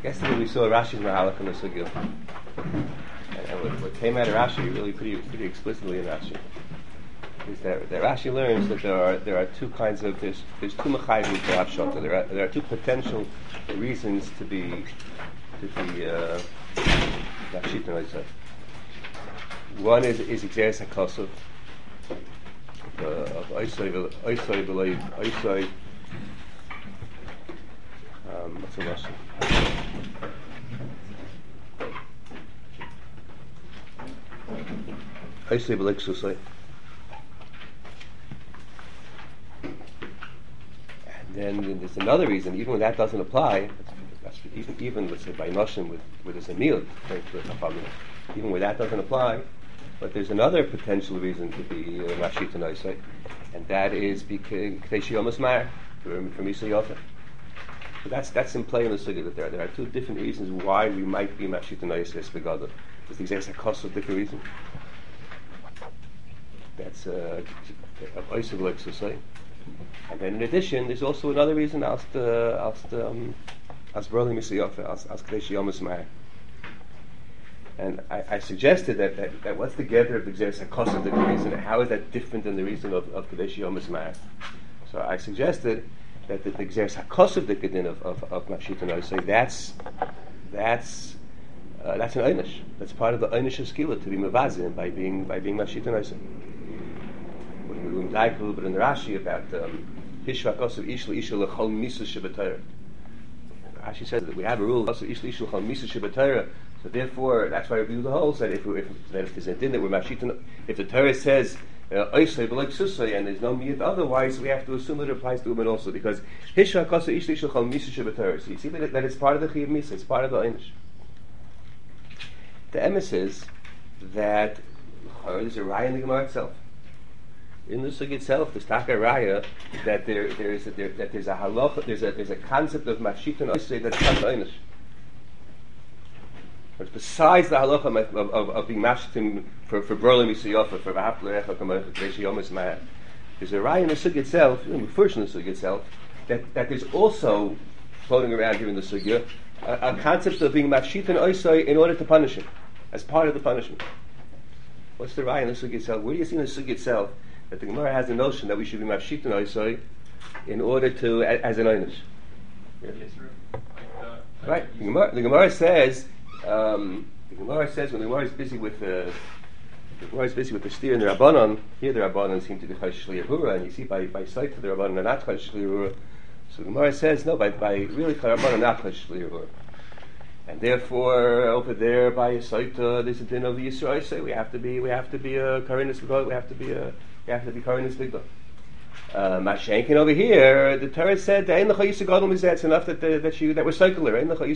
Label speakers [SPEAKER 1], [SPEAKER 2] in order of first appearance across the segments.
[SPEAKER 1] Yesterday we saw Rashi's Mahalach in the Sugya. And what came out of Rashi, really pretty explicitly in Rashi, is that Rashi learns that there are two kinds of, there's two mechayvim for Hafshata. There are two potential reasons to be Mashita, I say. One is Xeris HaKosov, of Oisoi B'Loi, what's the Russian? Oisoi B'Loi Ksusoi. And then there's another reason, even when that doesn't apply, even let's say by Noshim with a Zemil, even where that doesn't apply, but there's another potential reason to be Mashita Noisai, and that is because K'tei Yomas Mar from Yisai Yofer. So that's in play in the Sugya, that there are two different reasons why we might be Mashita Noisai as Begada. There's the exact cost of different reason. That's Oisav like Susai. And then in addition, there's also another reason as Brolim Yisai Yofer, as K'tei Yomas Mar. And I suggested that what's the gather of the Xeris HaKosov the reason, how is that different than the reason of Kadesh Yom Esmar? So I suggested that the Xeris HaKosov the Kedin of Mashita Noisai, that's an Einish. That's part of the Einish of Skila, to be Mavazim by being Mashita Noisai. When we dive a little bit in the Rashi about Hishva HaKosov Ishla Ishla L'chol Misa Shabbatayra. Rashi says that we have a rule, also Ishla Ishla L'chol Misa Shabbatayra. So therefore, that's why Rabbi Yehuda holds that if there's a din that we're mashita, if the Torah says oisay b'loik susay and there's no miyat otherwise, we have to assume that it applies to women also, because hisha kosa ish lishul chal misa shebetorah. So you see that it's part of the chiyuv misa, it's part of the einish. The emes is that there's a raya in the Gemara itself. In the sugya itself, there's taka raya that there's a halacha, there's a concept of mashita and oisay that's not the einish. But besides the halacha of being mashtim for Brolim Yisai for V'hafta L'recha Kamocha K'dei Yomas Mar, there's a raya in the sugya itself, first in the sugya itself, that there's also floating around here in the sugya a concept of being mashit and oisai in order to punish him, as part of the punishment. What's the raya in the sugya itself? Where do you see in the sugya itself that the Gemara has the notion that we should be mashit and oisai in order to as an einish? Right. The Gemara says. The Gemara says when the Gemara is busy with the steer and the Rabbanon, here the Rabbanon seem to be Choshesh L'Yehura, and you see by sight the Rabbanon are not Choshesh L'Yehura. So the Gemara says no, by really the Rabbanon are not Choshesh L'Yehura, and therefore over there by sight there's a din of the Yisrael. Say we have to be a Karinus B'God, we have to be Karinus B'God. Mashenkin over here, the Torah said that it's enough that we're circular.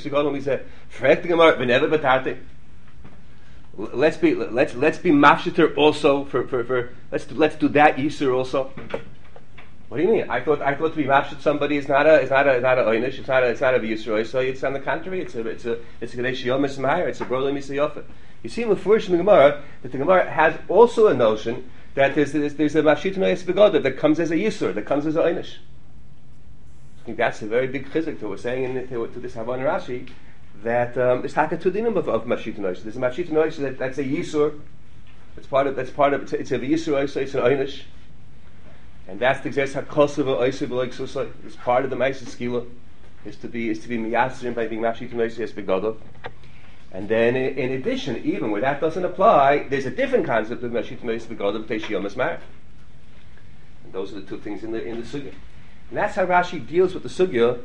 [SPEAKER 1] Let's be mashiter also for let's do that yisur also. What do you mean? I thought to be mashit somebody is not a oynish. It's not a yisur. So it's on the contrary. It's a kadesh yom esmayer. It's a brolim yisayofer. You see in the first in the Gemara that the Gemara has also a notion that there's a mashit noyes begoda that comes as a yisur, that comes as a einish. I think that's a very big chizuk that we're saying to this Havana Rashi, that it's taka tudinim of mashit noyes. There's a mashit noyes that's a yisur. It's part of it's a yisur, so it's an einish, and that's the Xeris HaKosov oisei b'loik susay. It's part of the ma'aser skila is to be miyasrim by being mashit noyes begoda. And then, in addition, even where that doesn't apply, there's a different concept of Mashit Meis Begodah B'Tei Yom Esmar. And those are the two things in the sugya. And that's how Rashi deals with the sugya.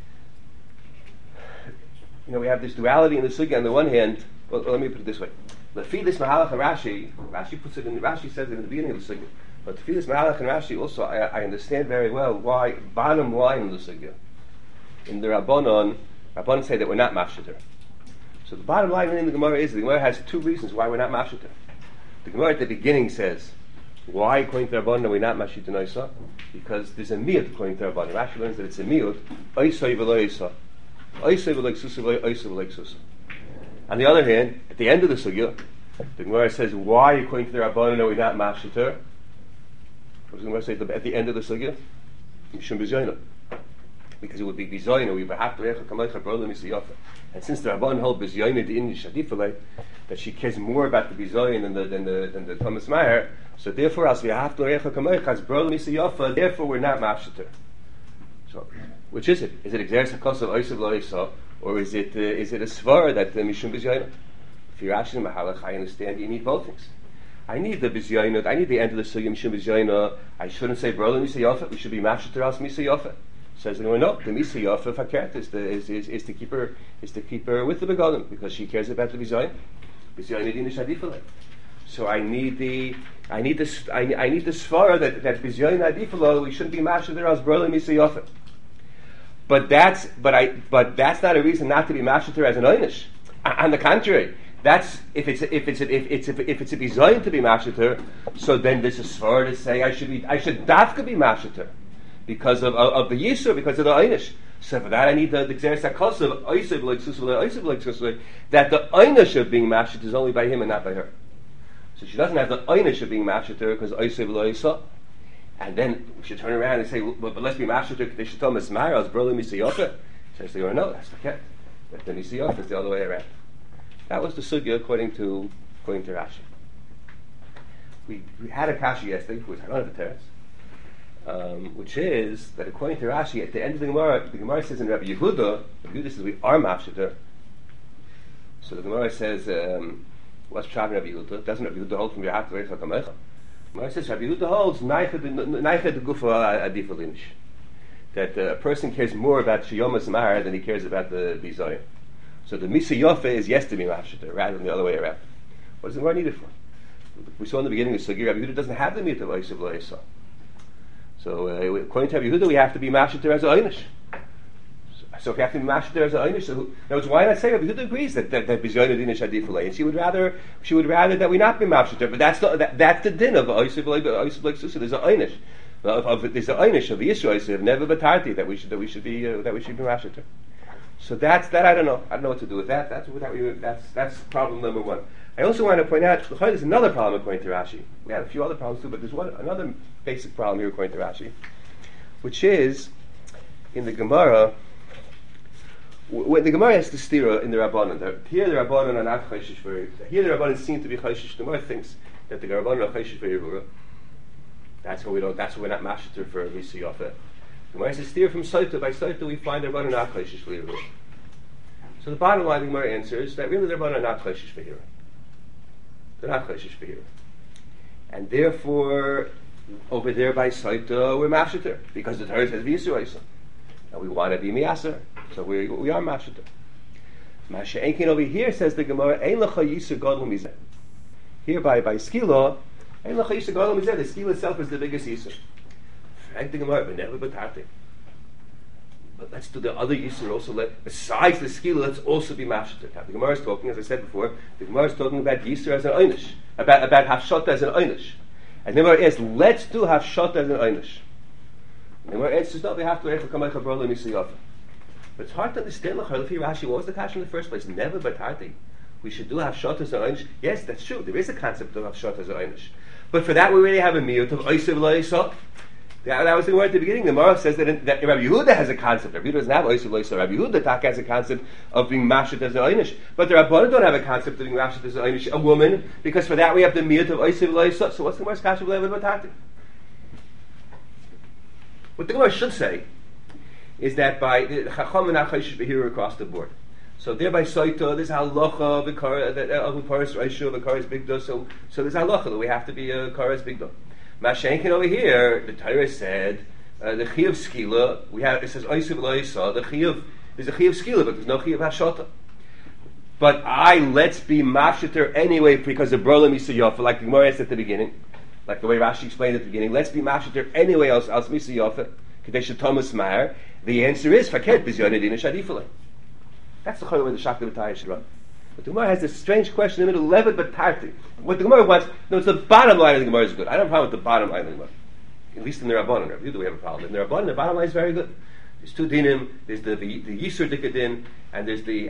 [SPEAKER 1] We have this duality in the sugya. On the one hand, well, let me put it this way: Lefidus Mahalach and Rashi puts it in. Rashi says it in the beginning of the sugya. But Lefidus Mahalach and Rashi also, I understand very well why. Bottom line in the sugya, in the Rabbanon say that we're not mashiter. So the bottom line in the Gemara is the Gemara has two reasons why we're not mashita. The Gemara at the beginning says, why according to Rabbanan are we not mashita noisa? Because there's a miyut according to Rabbanan. Rashi learns that it's a miyut, oisay v'lo oisa. Oisay v'lo susa v'lo oisay v'lo susa. On the other hand, at the end of the sugya, the Gemara says, why according to the Rabbanan are we not mashita? What does the Gemara say at the end of the sugya? Mishum b'zoyna. because it would be bizoyin, or we would have to recha kamoicha brolei misayofa. And since the Rabban hold bizoyin the Indian shadifale, that she cares more about the bizoyin than the Thomas Meyer, so therefore, as we have to recha kamoicha as brolei misayofa, therefore we're not mafsheter. So, which is it? Is it exeres hakos of oisav lo isa, or is it a svar that mishum bizoyin? If you're actually mahalach, I understand you need both things. I need the bizyayna. I need the end of the sugya mishum bizyayna. I shouldn't say brother misayofa. We should be mafsheter as misayofa. Says anyone? No, the misayofa fakert is to keep her with the begodim because she cares about the bizyayna. Bizyayna dinish adifale. So I need the svara that bizyayna adifale. We shouldn't be mafsheter as brother misayofa. But that's not a reason not to be mafsheter as an einish. On the contrary. That's if it's a bizayin to be mafsheter, so then there's a svara to say I should dafka be mafsheter because of the yisur, because of the einish. So for that I need the xeris hakos of oisav like susule that the einish of being mafsheter is only by him and not by her. So she doesn't have the einish of being mafsheter because oisav loisa. And then we should turn around and say, well, but let's be mafsheter. They should tell Miss Myra, brother misayofa. So I say, no, that's okay. That the misayofa is the other way around. That was the sugya according to Rashi. We had a kasha yesterday, which I don't have the teretz, which is that according to Rashi, at the end of the Gemara says in Rabbi Yehuda says we are mafsheter. So the Gemara says, what's Pshat Rabbi Yehuda? Doesn't Rabbi Yehuda hold from your heart to Reicha Kamecha? The Gemara says Rabbi Yehuda holds naicha de gufa adifalinish, that a person cares more about shiyomas mar than he cares about the bizoyin. So the misayofa is yes to be mafsheter rather than the other way around. What does the Gemara need it for? We saw in the beginning of Sugir, Rabbi Yehuda doesn't have the mit of oisav lo yisa. So according to Rabbi Yehuda, we have to be mafsheter as a einish. So if you have to be mafsheter as a einish, so why not say Rabbi Yehuda agrees that bizoyin dinish adifalei, and she would rather that we not be mafsheter. But that's the din of oisav lo yisa. There's a einish. There's an einish of the Yisrael never batarti that we should be mafsheter. So that I don't know what to do with that. That's problem number one. I also want to point out there's another problem according to Rashi. We have a few other problems too, but there's another basic problem here according to Rashi, which is in the Gemara. When the Gemara has the stira in the Rabbanon, here the Rabbanon are not chayshish for. Here the Rabbanon seem to be chayshish. The Gemara thinks that the Rabbanon are chayshish for Yerura. That's why we're not mafsheter for Misayofa. The Gemara says steer from Saita. By Saita we find the Rabbanon not chayshish for Yerura. So the bottom line, the Gemara answers that really the Rabbanon are not chayshish for Yerura. They're not chayshish for Yerura, and therefore over there by Saita we're mafsheter because the Torah says v'yisuayisa, and we want to be miyaser, so we are mafsheter. Masha Enkin over here says the Gemara ein lecha yisur gadol mizeh. Here by skila ein lecha yisur gadol mizeh. The skila itself is the biggest yisur. Frank the Gemara, but never batarte. But let's do the other yisur also. Besides the skila, let's also be mafsheter. The Gemara is talking, as I said before, the Gemara is talking about yisur as an einish, about hafshata as an einish. And the Gemara asks, let's do hafshata as an einish. And the Gemara answers, no, we have to reicha kamecha brother misayofa. But it's hard to understand. L'chaylefi Rashi, what was the kasha in the first place? Never batarte. We should do hafshata as an einish. Yes, that's true. There is a concept of hafshata as an einish. But for that, we really have a miyut of oisav lo yisa. That was the word at the beginning. The Gemara says that Rabbi Yehuda has a concept. Rabbi Yehuda doesn't have oisav lo yisa. Rabbi Yehuda has a concept of being mashet as an einish. But the Rabbanan don't have a concept of being mashet as an einish, a woman, because for that we have the miyut of oisav lo yisa. So what's the Gemara's kasha with batarte? What the Gemara should say is that by the Chacham and Achayshish Behira across the board. So there by Soita, there's halacha, the Karas Reishu, the Karas Bigda, so there's halacha that we have to be a Karas Bigda. Mashenkin over here, the Torah said, the Chi of Skila, it says Oisiv Loisa, there's a Chi of Skila, but there's no Chi of Hashata. But let's be Mafsheter anyway because of Brola Misayofa, like the Gemara said at the beginning, like the way Rashi explained at the beginning, let's be Mafsheter anyway else Misayofa, Kadesh Thomas Meyer. The answer is Faket Bizyon Edina Shadifale. That's the way the Shakti B'tayah should run. But the Gemara has this strange question in the middle, Levet B'tarti. What the Gemara wants, no, it's the bottom line of the Gemara is good. I don't have a problem with the bottom line of the Gemara. At least in the Rabbanon. Rabbi Yehuda we have a problem. In the Rabbanon, the bottom line is very good. There's two dinim. There's the Yisur Dikadin, and there's two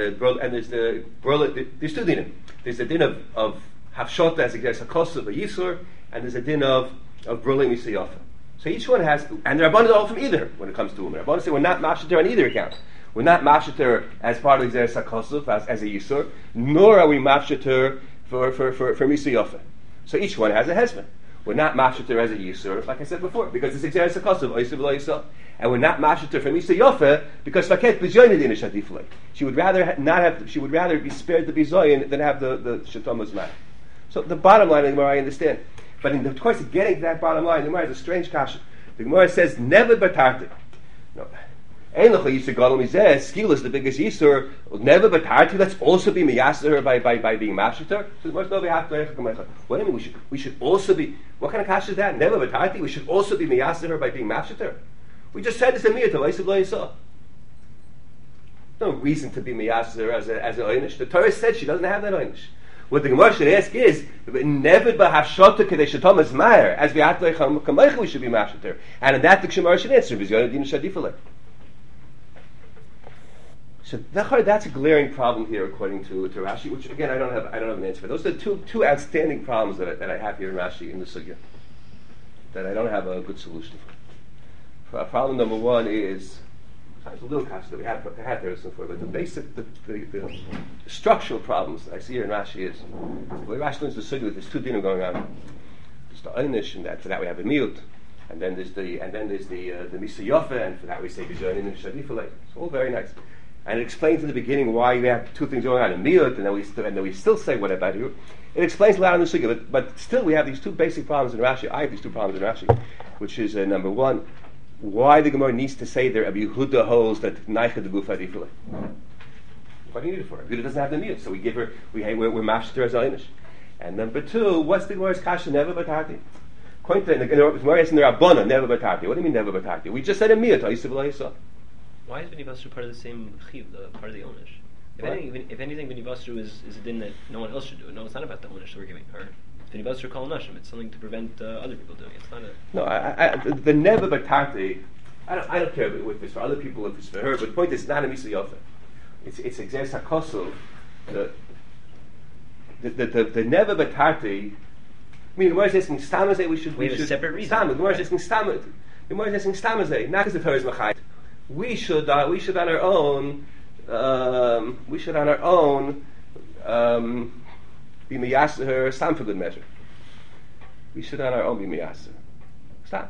[SPEAKER 1] dinim. There's the din of Hafshota as a Hakos of a Yisur, and there's a din of Brolim Misayofa. So each one has, and the Rabbanan all from either when it comes to women. Rabbanan say we're not mafsheter on either account. We're not mafsheter as part of the Xeris HaKosov, as a Yisur, nor are we mafsheter for Misa Yofa. So each one has a husband. We're not mafsheter as a Yisur, like I said before, because it's Xeris HaKosov, Oisiv Lo Yisur. And we're not mafsheter for Misa Yofa because Faket B'Zoyin Din Shadifle. She would rather be spared the B'Zoyin than have the Shatomas Man. So the bottom line of the Gemara, I understand. But in the course of getting to that bottom line, the Gemara has a strange kasha. The Gemara says, never batarti. No. Ein l'cha yisur gadol mizeh, skil is the biggest yisur, never batarti, let's also be miyaser her by being mafsheter. So the Gemara says, what do you mean we should also be, what kind of kasha is that? Never batarti, we should also be miyaser her by being mafsheter? We just said this in Miyat, Oisiv Lo Yisah. No reason to be miyaser as an oynish. The Torah said she doesn't have that oynish. What the Gemara should ask is, never b'hashota kedei shetomas mayer, as v'atlei kamaycha we should be mafsheter. And in that the Gemara should answer, v'zyon adin shadifaleh. So that's a glaring problem here, according to Rashi, which again I don't have an answer for. Those are two outstanding problems that I have here in Rashi in the sugya that I don't have a good solution for. Problem number one is, it's a little kasha that we had there before, but the basic, the structural problems that I see here in Rashi is, the way Rashi learns the sugya, there's two dinim going on. There's the einish, and for that we have a miut, and then there's the misa yofa, and for that we say b'zoyin and shadifalei. It's all very nice, and it explains in the beginning why we have two things going on, a miut, and then we still say what about you. It explains a lot in the sugya, but still we have these two basic problems in Rashi. I have these two problems in Rashi, which is number one, why the Gemara needs to say there Rabbi Yehuda holds that Naicha de Gufa Difle. What do you need it for? Yehuda doesn't have the miyut, so we give her, we're mashter as Einish. And number two, what's the Gemara's kasha never batarti? According to the Gemara is in the Rabbana never batarti. What do you mean never batarti? We just said a miyut.
[SPEAKER 2] Why is B'nai Basra part of the same chiv, part of the Onish? If anything, B'nai Basra is a din that no one else should do. No, it's not about the Onish that we're giving her. B'nai Basra kol nashim. It's something to prevent other people doing it. It's not a...
[SPEAKER 1] No, the never batarti, I don't care if it's for other people, if it's for her, but the point is, it's not a misa yofa. It's Xeris HaKosov. The never batarti, I mean, the Gemara is asking stamazeh, we
[SPEAKER 2] have a separate reason.
[SPEAKER 1] The Gemara is asking stamazeh. The Gemara is asking stamazeh, not because the Torah is machayit. We should on our own be miyasa her stam for good measure. We should on our own be miyasa. Stop.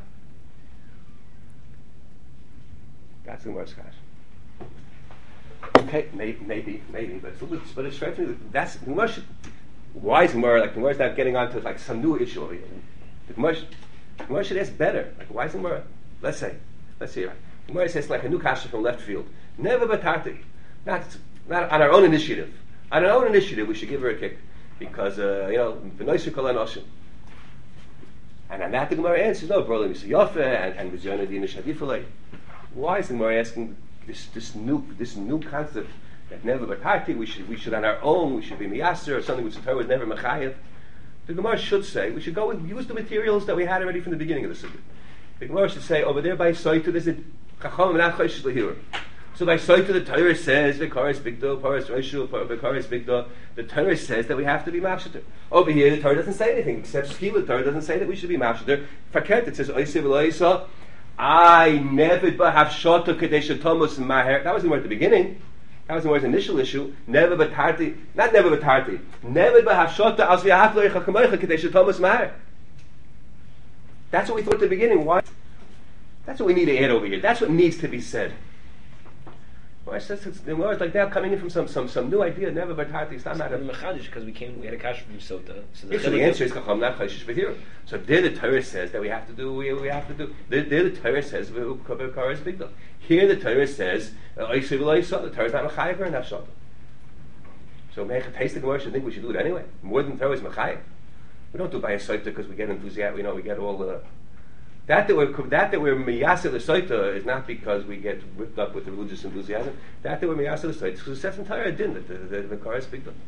[SPEAKER 1] That's the Gemara's kash. Okay, maybe, but it's straight to me. That's the Gemara. Why is Gemara like the Gemara's not getting onto like some new issue over here? The Gemara should ask better. Like, why is the Gemara? Let's see. The Gemara says like a new kasha from left field. Never batarti. Not on our own initiative. On our own initiative, we should give her a kick because v'noisir kol hanoshim. And on that the Gemara answers, no, brother, Misa Yofa and v'zyon adin shadifalei. Why is the Gemara asking this new concept that never batarti? We should on our own, we should be miyaser or something which the Torah was never mechayev. The Gemara should say we should go and use the materials that we had already from the beginning of the sugya. The Gemara should say over there by Soita there's a chacham not choishes lahira. So by Soita the Torah says v'kares bigdo, paras reishu, v'kares bigdo. The Torah says that we have to be mafsheter. Over here the Torah doesn't say anything except skila. The Torah doesn't say that we should be mafsheter. Faket it says oisiv v'loisa. I never have shota kadesh tomus maher. That was the word at the beginning. That was the word's initial issue. Never batarti, not never batarti. Never have shota as v'haflo yechakamoicha kadesh tomus maher. That's what we thought at the beginning. Why? That's what we need to add over here. That's what needs to be said. Well, the words like now coming in from some new idea. Never batarti. It's not matter.
[SPEAKER 2] Because we had a kasha from Sota. So
[SPEAKER 1] the answer is chacham not chayshish b'hira. So there the Torah says that we have to do. We have to do. There the Torah says v'kares bigdal. Here the Torah says oisiv l'oisah. The Torah is not mechayev and hashata. So mecha taste the Gemara should think we should do it anyway. More than the Torah is mechayev. We don't do it by a soita because we get enthusiastic. We get all the that we're miyasa the soita is not because we get whipped up with the religious enthusiasm. That we're miyasa the soita because it says entire din that the Vikar speak to.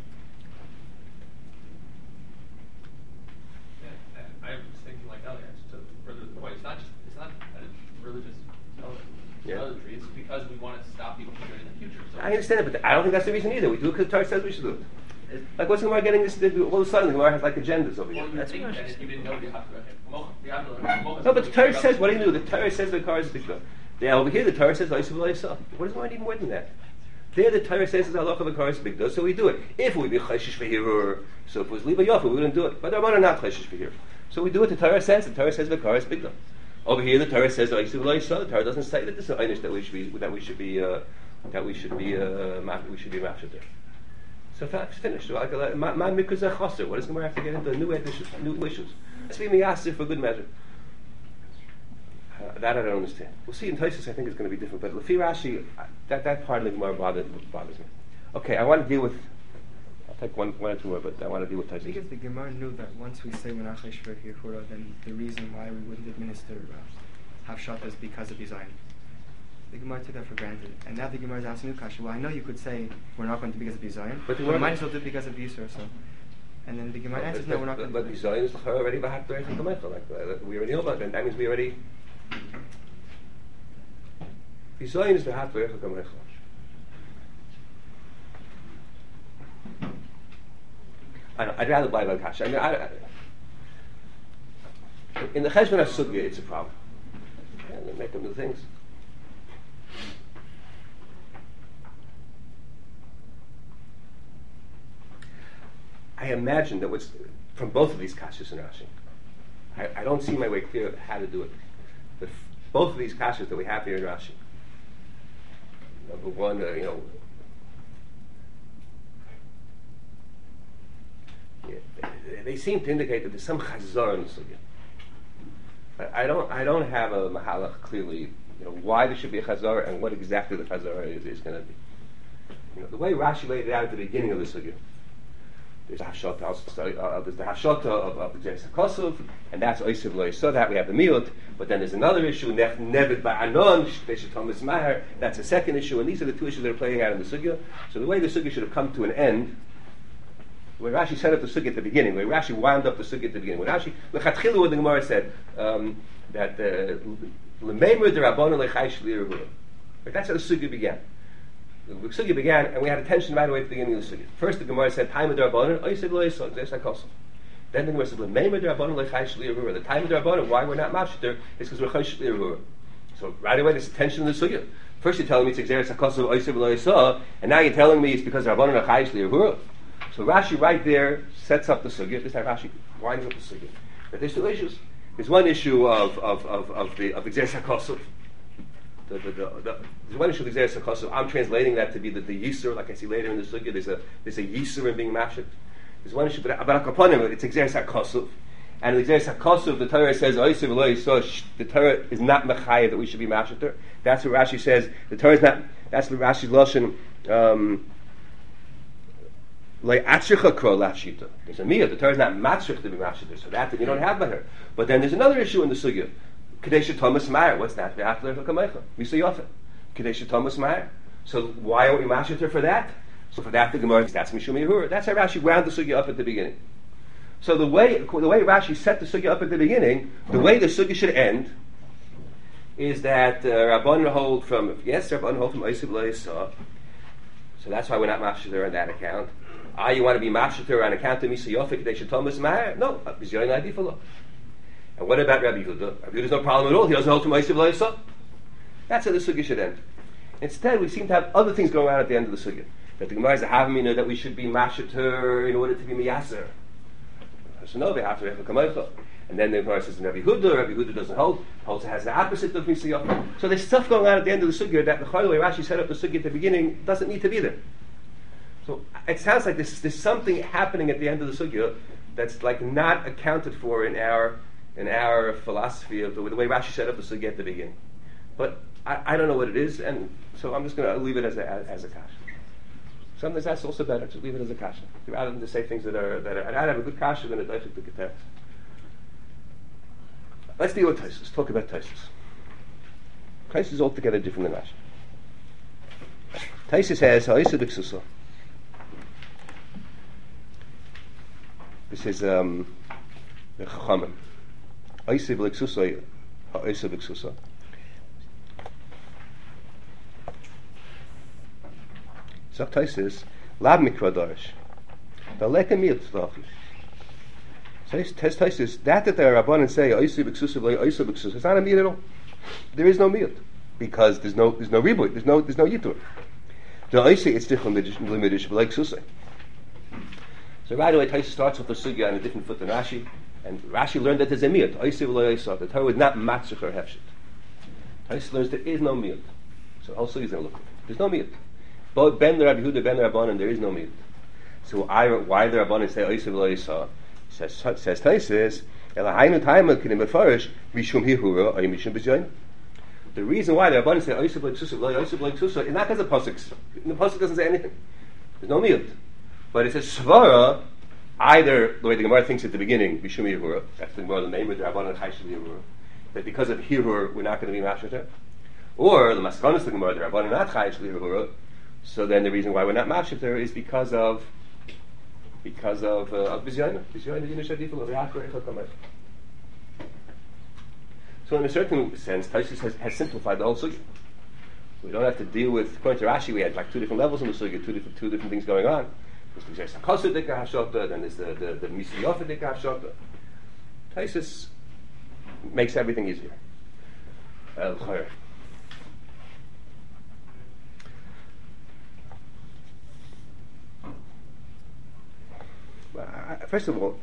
[SPEAKER 3] I was thinking like earlier to further the point. It's not a religious element. It's because we want to stop people from doing it in the future. So
[SPEAKER 1] I understand it, but I don't think that's the reason either. We do it because the Torah says we should do it. Like, what's the Gemara getting this? All of a sudden, the Gemara has like agendas over here.
[SPEAKER 3] Well, you think that if you didn't know you have to
[SPEAKER 1] No, but the Torah says, what do you do? The Torah says the car is bigdor. Yeah, over here the Torah says Oisav Lo. What does Gemara need more than that? There the Torah says the halacha of a car is bigdor, so we do it. If we be cheshish v'hirur, so if it was liba yofa, we wouldn't do it. But the Rabbanan are not cheshish v'hirur, so we do what the Torah says. The Torah says the car is bigdor. Over here the Torah says Oisav Lo. The Torah doesn't say that this is an einish that we should be mafshed there. So that's finished. My mikvah is a chaser. What does the Gemara have to get into new issues? Let's be miyasir for good measure. That I don't understand. We'll see in Tosfos. I think it's going to be different. But Lefi Rashi, that part of the Gemara bothers me. Okay, I want to deal with. I'll take one or two more, but I want to deal with Tosfos.
[SPEAKER 4] Because the Gemara knew that once we say Menach Shver Hirhura, then the reason why we wouldn't administer Hafshata is because of Yizayin. The Gemara took that for granted, and now the Gemara is asking new kasha. Well, I know you could say we're not going to because of Yizayin, but we might as well do it because of Yisur. So, and then the Gemara answers, no, we're not going to.
[SPEAKER 1] But Yizayin is already B'Hat Berech HaKamecha. Like we already know about that. That means we already. Yizayin is B'Hat Berech HaKamecha. I'd rather buy Bal Kasha. In the Cheshbon HaSugya, it's a problem. And they make them do things. I imagine that what's from both of these kashas and Rashi. I don't see my way clear how to do it. But both of these kashas that we have here in Rashi. Number one, they seem to indicate that there's some chazar in the sugya. I don't have a mahalach clearly, why there should be a chazar and what exactly the chazar is going to be. The way Rashi laid it out at the beginning of the sugya. There's the hashata of the Geras HaKosov, and that's Oisiv Lo. So that we have the miut, but then there's another issue, Nevid Ba'anon, Shpesh Thomas Maher, that's a second issue, and these are the two issues that are playing out in the sugya. So the way the sugya should have come to an end, the way Rashi set up the sugya at the beginning, the way Rashi wound up the sugya at the beginning, when Rashi, L'chatchilu, what the Gemara said, that L'meimer d'Rabbanan L'chai Shli Yehuda. That's how the sugya began. The sugya began, and we had a tension right away at the beginning of the sugya. First, the Gemara said, "Time of Rabbanan, Oisiv Lo Yisod, Geras HaKosov." Then the Gemara said, "L'meimer d'Rabbanan L'chai Shli Yehuda." The time of Rabbanan, why we're not mafshiter, is because we're Chai Shli Yehuda. So right away, there's a tension in the sugya. First, you're telling me it's Geras HaKosov, Oisiv Lo Yisod, and now you're telling me it's because Rabbanan L'chai Shli Yehuda. So Rashi right there sets up the sugya. This time Rashi winds up the sugya. But there's two issues. There's one issue of the Geras HaKosov. There's one issue of the Geras HaKosov. I'm translating that to be the Yisur, like I see later in the sugya. There's a Yisur in being mashit. There's one issue, but Akaponim, it's Geras HaKosov. And the Geras HaKosov, the Torah says, Oisiv Lo Yisod, the Torah is not mechayev that we should be mashiter. That's what Rashi says. The Torah is not, that's what Rashi's Lashon, there's a miyah. The Torah is not matzrich to be mashiter, so that you don't have by her. But then there's another issue in the sugya. Kadesha Thomas Meyer. What's that? Misa Kadesha Thomas Meyer. So why are we mashiter for that? So for that the Gemara says that's Mishum Yehur. That's how Rashi wound the sugya up at the beginning. So the way Rashi set the sugya up at the beginning, the way the sugya should end is that Rabban hold from Oisiv Lo Yisod. So that's why we're not mashiter on that account. You want to be mashiter on account of Misa Yofik Kadesha Thomas Meyer? No, Bizyoyin Adifalo. And what about Rabbi Yehuda? Rabbi Yehuda's no problem at all. He doesn't hold to Ma'isiv Lo Yisod. That's how the sugya should end. Instead, we seem to have other things going on at the end of the sugya. That the Gemara is a havamina that we should be mashiter in order to be miyaser. So no, we have to have a kamaycha. And then the Gemara says Rabbi Yehuda doesn't hold. Holds has the opposite of Misa Yofik. So there's stuff going on at the end of the sugya that the way Rashi set up the sugya at the beginning doesn't need to be there. So it sounds like there's something happening at the end of the sugya that's like not accounted for in our philosophy of the way Rashi set up the sugya at the beginning. But I don't know what it is, and so I'm just going to leave it as a kasha. Sometimes that's also better to leave it as a kasha rather than to say things that are. I'd have a good kasha than a daifik to get. Let's deal with Tosfos. Talk about Tosfos. Tosfos is altogether different than Rashi. Tosfos has ha'isa b'ksusa. This is the Chachamim. Ha'isa b'ksusa, ha'isa b'ksusa. Zok Tosfos, lab mikra darish. The leka miyut v'achiv. Taisus, that the Rabbanan say oisei b'ksusa v'lo oisei b'ksusa, it's not a miyut at all. There is no miyut because there's no riboy, there's no yitur. The oisei it's tichon l'midish v'lo ksusa. So right away Taisus starts with the sugya on a different foot than Rashi, and Rashi learned that there's a miyut oisei v'lo oisei. The Torah would not matzich or hefshit. Taisus learns there is no miyut. So also he's going to look at it. There's no miyut. Both Ben the Rabbi Yehuda, Ben the Rabbanan, there is no miyut. So why the Rabbanan say oisei v'lo oisei? Says Taisus, Elahainu Taima Kinim Mefarish Mishum Hihura or Mishum B'Zayin. The reason why the Rabbanan say Oisei B'Lei Ksusa, Oisei B'Lei Ksusa is not because of pasuk. The pasuk doesn't say anything. There's no miyut, but it says Svara. Either the way the Gemara thinks at the beginning, Mishum Hihura. That's the Gemara the name of the Rabbanan Chayshav Hihura. That because of Hihur we're not going to be mashter. Or the Maskanos the Gemara the Rabbanan not Chayshav Hihura. So then the reason why we're not mashter is because of Bizyayna. Bizyayna Yinish Adifel of Yachar Echad Kamay. So in a certain sense, Taisus has simplified the whole sugya. We don't have to deal with, according to Rashi, we had like two different levels in the sugya, two different things going on. There's the Sakasa Dika Hashota, then there's the Misiyofa Dika Hashota. Taisus makes everything easier. First of all,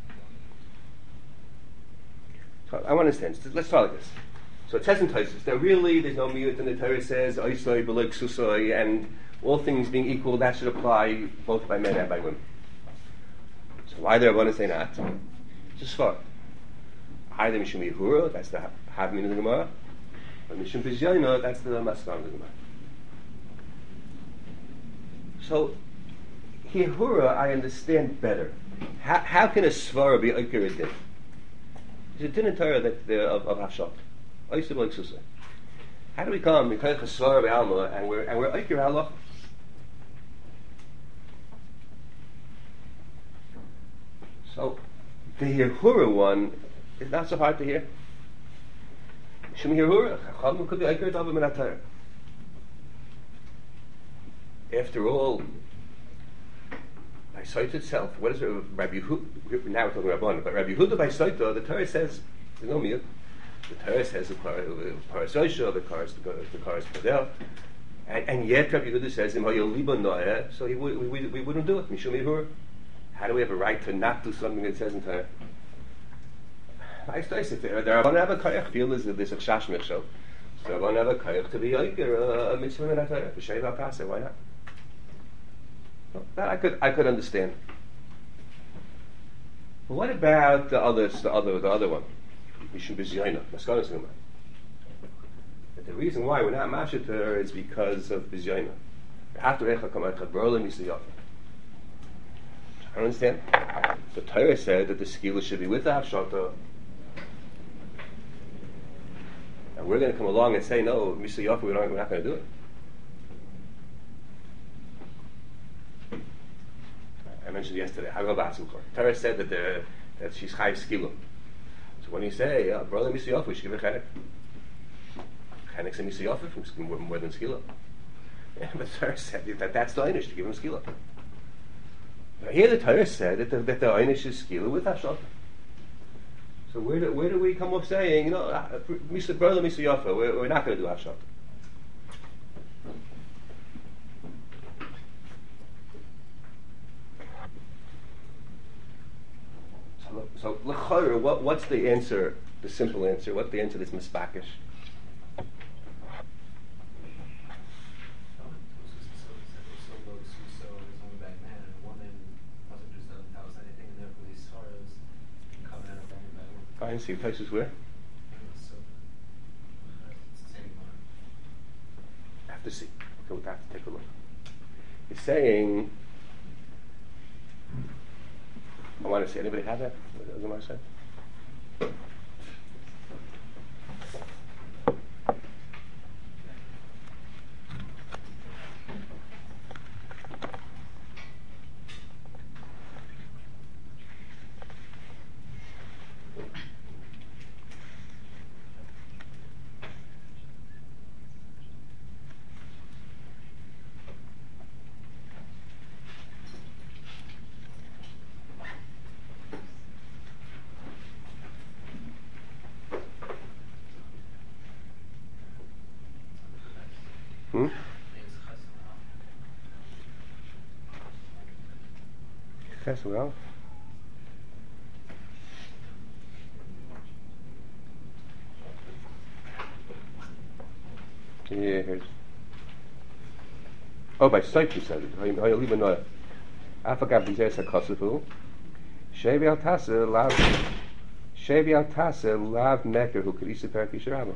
[SPEAKER 1] so I want to understand. Let's start like this. So it says in Taisus that really there's no miyut, and the Torah says oisoi b'lo ksusoi, and all things being equal, that should apply both by men and by women. So why do Rabbanan say not? It's just far. Either mishum yehura, that's the havmin of the Gemara, or mishum bizyayna, that's the maskan of the Gemara. So Hihura, I understand better. How can a svara be oiker a din? It's a din in Torah of Hashot. Oisei b'lo ksusa. How do we come? We call it a svara b'alma, and we're oiker halach. So the Hihura one is not so hard to hear. Shum Hihura, Chacham could be oiker davar min haTorah. After all, by Saita itself, what is it? Rabbi Yehuda, now we're talking about Rabbanan, but Rabbi Yehuda by Saita, the Torah says there's no miyut. The Torah says the Parasosha, the Karas Padel, and yet Rabbi Yehuda says so we wouldn't do it. Mishum Yehur. How do we have a right to not do something that says in Torah? I say if the Rabbanan have a koyach, feel there's a chash mechshel. So Rabbanan have a koyach to be oiker a mitzvah in a Torah. B'shei v'apaseh, why not? Well, that I could understand. But what about the other one? Mishum Bizyayna, Maskanos Gemara. But the reason why we're not masheter is because of Bizyayna. I don't understand. The Torah said that the skila should be with the hafshata, and we're going to come along and say no, Misiyafa, we're not going to do it. I mentioned yesterday, Torah said that she's chayiv skila. So when you say, brother Misiyafa, we should give her chenek. Chenek's a Misiyafa from more than skila. Yeah, but the Torah said that that's the einish to give him skila. Here the Torah said that the einish is skila with hashata. So where do we come up saying, brother Misiyafa, we're not going to do hashata? So l'chayr, what's the answer? The simple answer. What's the answer that's mispakish? I didn't see places where. I have to see. Okay, we'll have to take a look. It's saying. I want to see. Anybody have that? What does Gemara say? Hmm? Ches well. Yeah, here's. Oh, by sight you said it. I leave a note. Afagav b'zeh sakosafu. Shevi al tasa lav. Shevi al tasa lav meker who could eat the parak yisharabah.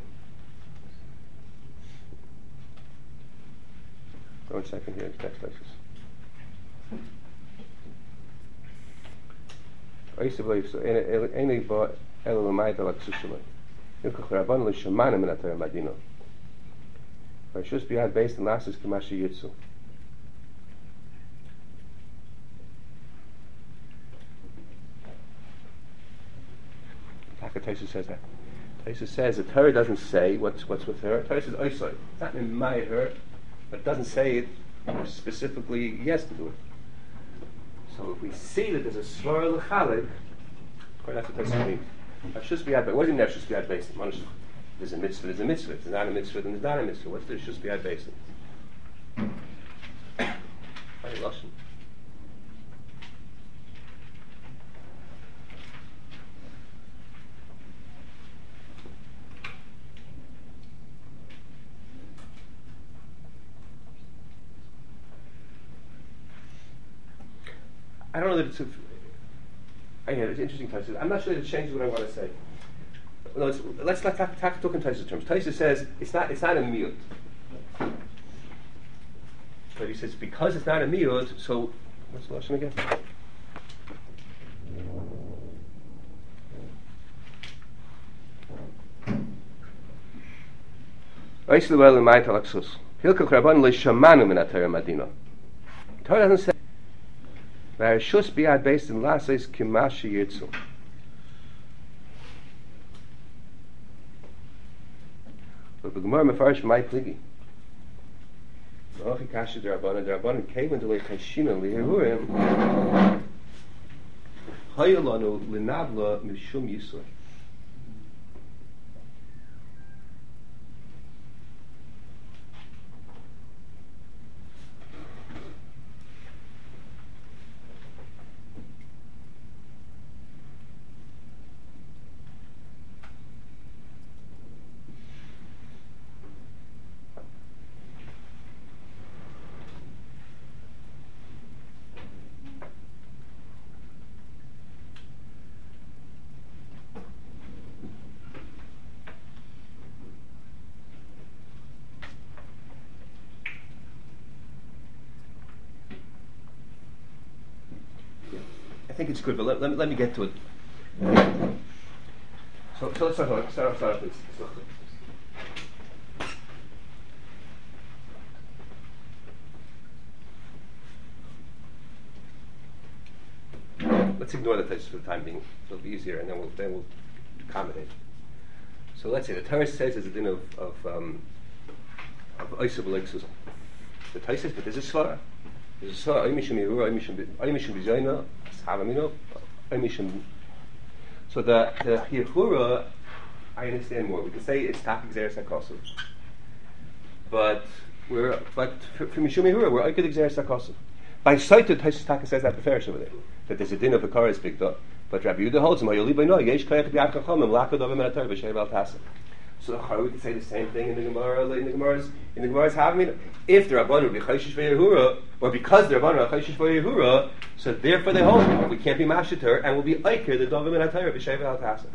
[SPEAKER 1] 1 second here. Text like this. Oisa believe so. Any but elamayda like sushalay. Yukach rabban l'shamanim in atayim madino. Rishus biyad based on lasses kamashi yitzu. Taisa says that. Taisa says the Torah doesn't say what's with her. Torah says oisai. It's not in my her, but it doesn't say it specifically. Yes to do it. So if we see that there's a svara l'chalik, that's what Taisa means. Rishus biyad. What is Rishus biyad based on? There's a mitzvah. There's a mitzvah. There's not a mitzvah. Then there's not a mitzvah. What's the Rishus biyad based on? Very lashon. I don't know that it's it's interesting. Taisa. I'm not sure that it changes what I want to say. No, let's talk in Taisa terms. Taisa says it's not a miyut. But he says because it's not a miyut, so what's the lashon again? Torah doesn't say. Rishus biyad based in lasses kimashi yitzu. But the Gemara mefarish my pligi. Ma'achi kashi derabanan came into le'chashina li'erurim. Hayolanu l'navla mishum yisur. I think it's good, but let me get to it. So let's start off this. Let's ignore the text for the time being. It'll be easier, and then we'll accommodate. So let's say the Torah says there's a din of Oisa b'leiksus. The Torah says, but there's a svara. There's a svara. Oimishim b'zayna. So the Yehura, I understand more. We can say it's Tafik Xeris HaKosov. But for Mishum Yehura, we're Oikid Xeris HaKosov. By sight, the Taka says that the Farish over there, that there's a din of a car is picked up. But Rabbi Yehuda holds him, Yesh Kayach B'Yad Chachamim, Lakad Ovim Anatar B'Shev Al Tasa. So how we can say the same thing in the Gemara's Havamina. If the Rabbanon be Chayshish V'Yehura, or because the Rabbanon are Chayshish V'Yehura, so therefore they hold we can't be Mashitur, and we'll be Eiker the Dovim and Atayr B'Shev Al Tasa.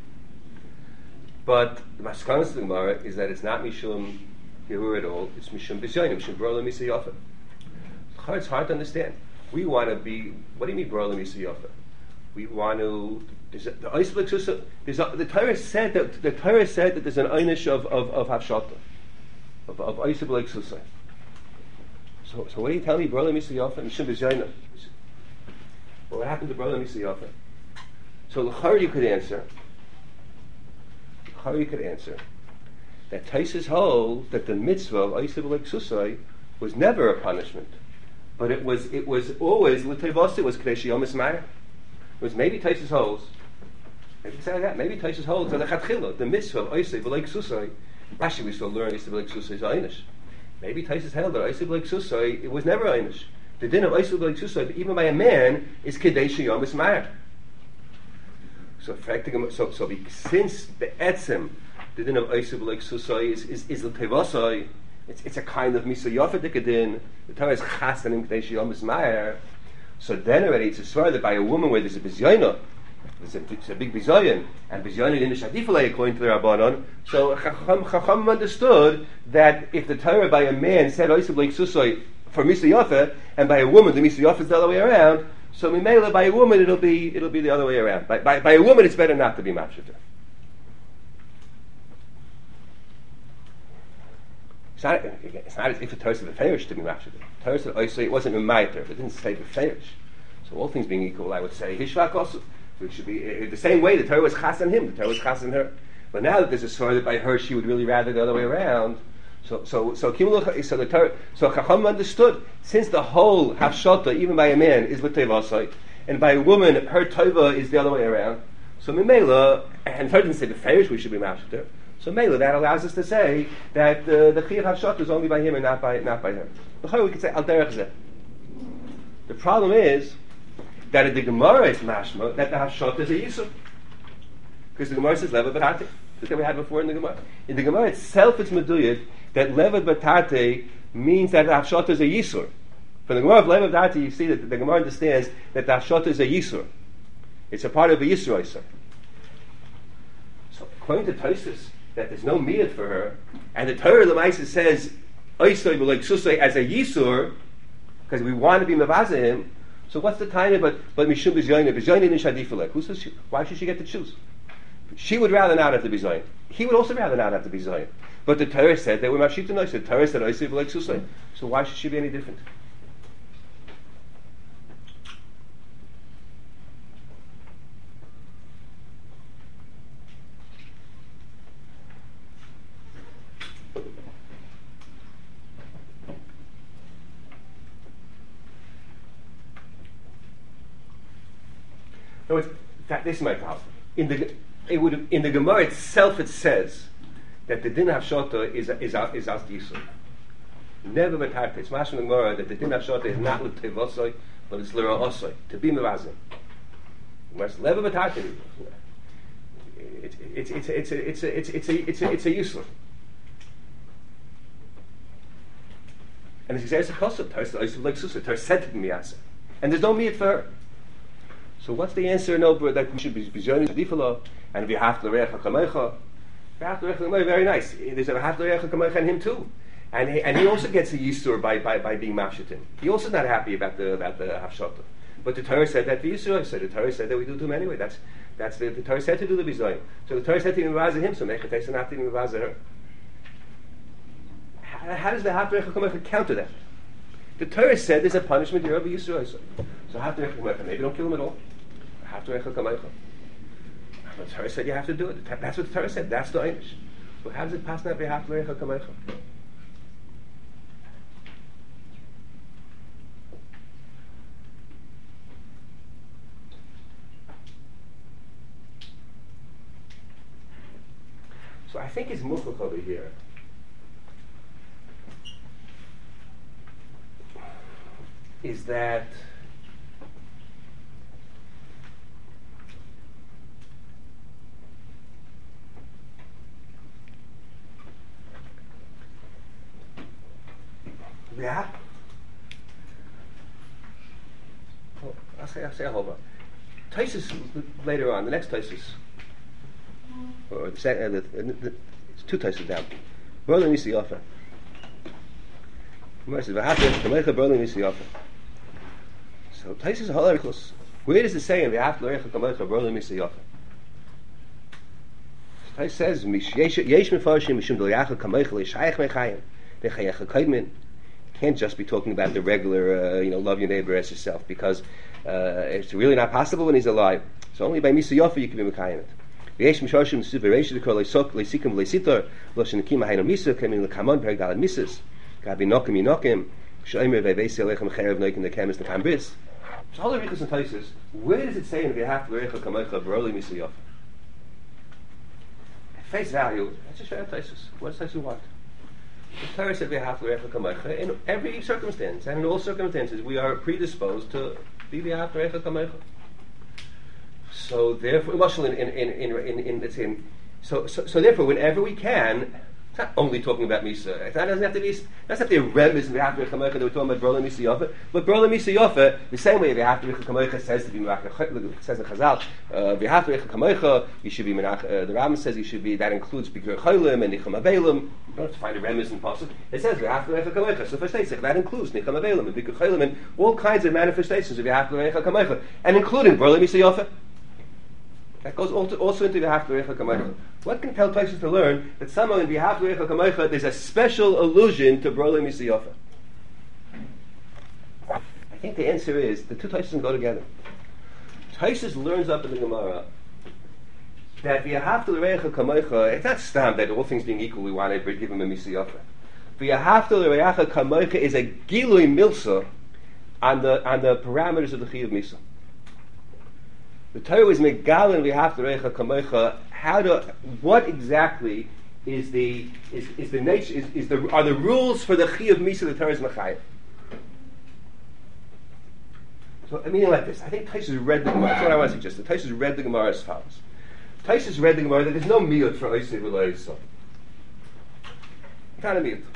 [SPEAKER 1] But the Maskanas of the Gemara is that it's not Mishum Yehura at all. It's Mishum B'Syonim, Mishum Brola Misa Yofa. It's hard to understand. We want to be. What do you mean Brola Misa Yofa? We want to. The Torah said that there's an einish of Havshata, of Oisa b'leiksusay. So what do you tell me, Brola Misa Yofa and Mishum B'Zayna? Well, what happened to Brola Misa Yofa? So l'char you could answer that Taisus holds that the mitzvah of Oisa b'leiksusay was never a punishment, but it was always l'tevos. It was Kadesh Yomis Ma'ir. It was maybe Taisus holds. Maybe say that. Maybe Taisus holds the mitzvah of Oisei V'Leik Susai. Actually, we still learn Oisei V'Leik Susai is Einish. Maybe Taisus held that Oisib like Susai, it was never Einish. The din of Oisib like Susai, even by a man, is Kedeshi Yomis Ma'ar. So since the Etzem, the din of Oisib like Susai is the Tevasai, it's a kind of Misa Yofadik din, the Torah is Chasanim Kedeshi Yomis Ma'ar. So then already it's a swear that by a woman where there's a Bizyoina, it's a big bizayon, and bizayon in the shadifalei according to the Rabbanon. So Chacham understood that if the Torah by a man said oisib like susoi for Misa Yofa, and by a woman the Misa Yofa is the other way around, so Mimela by a woman it'll be the other way around. By a woman it's better not to be mafshiter. It's not as if the Torah said beferish to be mafshiter. The Torah said oisib, it wasn't Mimaiter, it didn't say beferish. So all things being equal, I would say hishvak also. Which should be the same way the Torah was chas on him, the Torah was chas on her. But now that there's a story that by her she would really rather the other way around. So the Torah, so Chacham understood, since the whole hafshata, even by a man, is l'tevasai, and by a woman her tova is the other way around. So Mimela, and Torah didn't say the ferish we should be mafshiter. So Mela, that allows us to say that the chiyuv hafshata is only by him and not by her. B'chayr we could say al derech zeh. The problem is that in the Gemara is mashma that the hafshot is a yisur, because the Gemara says levad b'tate. That's what we had before in the Gemara. In the Gemara itself, it's meduyet that levad b'tate means that the hafshot is a yisur. From the Gemara of levad b'tate, you see that the Gemara understands that the hafshot is a yisur. It's a part of a yisur yisur. So according to Tosfos, that there's no miyat for her, and the Torah L'maisa says oisay like susay as a yisur, because we want to be mevazeh. So what's the time? But mishum bizayin in shadifalek. Who says why should she get to choose? She would rather not have to be zayin. He would also rather not have to be zayin. But the Torah said they were mafshita nois. The Torah said oisiv like susay. So why should she be any different? No, this is my problem. In the Gemara itself, it says that the din hafshota is as yisur. Never betarte. It's mashma in the Gemara that the din hafshota is not l'tevosoi, but it's l'ra'osoi, to be mevazim. Never betarte. It's a yisur. And it's a kosov. Torah like susah. Torah said to me, and there's no miyat for her. So what's the answer? No, that we should be bizayin shadifala, and we have to reach hakamecha. Very nice. There's a have to reach hakamecha in him too, and he also gets a yisur by being mafshitim. He also not happy about the hafshata. But the Torah said that the yisur. So the Torah said that we do to him anyway. That's the Torah said to do the bizayin. So the Torah said to mevazeh him. So mechatesa not to mevazeh her. How does the have to reach hakamecha counter that? The Torah said there's a punishment here of a yisur. So have to reach hakamecha. Maybe don't kill him at all. Have to recha kamecha. The Torah said you have to do it. That's what the Torah said. That's the einish. So how does it pass not be have to recha kamecha? So I think his mukhlach over here is that yeah. Oh, I'll say a whole lot. Tosfos later on, the next Tosfos, or the second, it's two Tosfos down. Berlin Misi Yofa. So Tosfos is a whole close. Where does it say in the V'ahavta l'recha kamecha Berlin Misi Yofa? Tosfos says Yesh mefarshim mishum d'leyacha kamecha l'shayich mechayim d'chayecha kaidmin. Can't just be talking about the regular, love your neighbor as yourself, because it's really not possible when he's alive. So only by Misa Yofa you can be Mekayim it. V'yesh mishoshim s'uveresh d'kor le'sok le'sikim le'sitor lo'shenekim ha'ayno Misa kemin l'kamon perek dalad Misas gabi nokim yinokim she'omer ve'vesi alechem cherev noikim nekemis nekam bris. So all the Riches and Tosfos, where does it say in V'ahavta l'recha kamecha Beroli Misa Yofa? At face value, that's just very Tosfos. What does Tosfos want? The Torah said v'ahavta l'recha kamocha in every circumstance, and in all circumstances we are predisposed to be v'ahavta l'recha kamocha. So therefore, so therefore, whenever we can, it's not only talking about Misa. It doesn't have to be. That's not the remes in v'ahavta l'recha kamocha that we're talking about Brola Misa Yofa. But Brola Misa Yofa, the same way v'ahavta l'recha kamocha says to be says in Chazal, v'ahavta l'recha kamocha, you should be menach. The Rambam says you should be. That includes bikur cholim and nicham avelim. You don't have to find a remes in pasuk. It says v'ahavta l'recha kamocha. So first that includes nicham avelim and bikur cholim and all kinds of manifestations of v'ahavta l'recha kamocha, and including Brola Misa Yofa. That goes also into v'ahavta l'recha kamocha. What can tell places to learn that somehow in v'ahavta l'recha kamocha there's a special allusion to Brola Misa Yofa? I think the answer is the two Taisus go together. Taisus learns up in the Gemara that v'ahavta l'recha kamocha, it's not stam that all things being equal we want to give him a Misa Yofa. V'ahavta l'recha kamocha is a gilui milsa on the parameters of the Chi of Misa. The Torah is megalin v'ahavta l'recha kamocha. What exactly is the nature? Are the rules for the Chi of Misa the Torah is mechayev? So I mean like this. I think Taisus read the Gemara. That's what I want to suggest. Taisus read the Gemara as follows. Taisus read the Gemara that there's no miyut for oisei v'lo yisov. Not a miyut.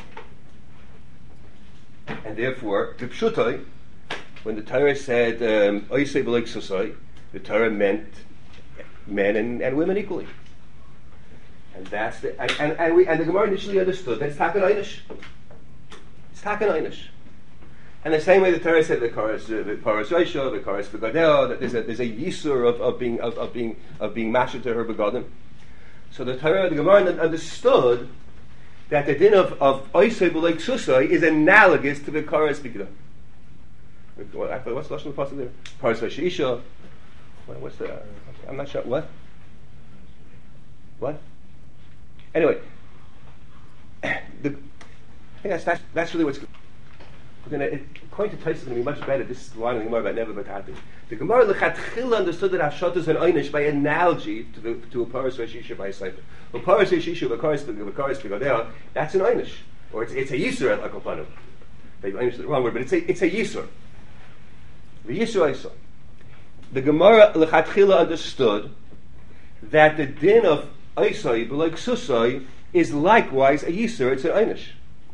[SPEAKER 1] And therefore, the pshutai, when the Torah said oisei v'lo yisosai, the Torah meant men and women equally, and that's the and the Gemara initially understood that it's taken einish. It's taken einish, and the same way the Torah said the chorus Reisha, the chorus Begadeo, that there's a yisur of being mashed to her begadim. So the Gemara understood that the din of oisei b'leik susai is analogous to the chorus Begadeo. What's the lashon of the pasuk there? Chorus Reisha. What's the? I'm not sure. What? Anyway, I think that's really what's. We're going to. According to Taisus, it's going to be much better. This is line in the Gemara about never batati. The Gemara lechatchila understood that hashot is an einish by analogy to a paras reishisha by a sefer. A paras reishisha, a paras begadeo, that's an einish, or it's a yisur like opanu. Einish is the wrong word, but it's a yisur. The yisur I saw. The Gemara lechatchila understood that the din of Isai b'leik susai is likewise a yisur. It's an einish.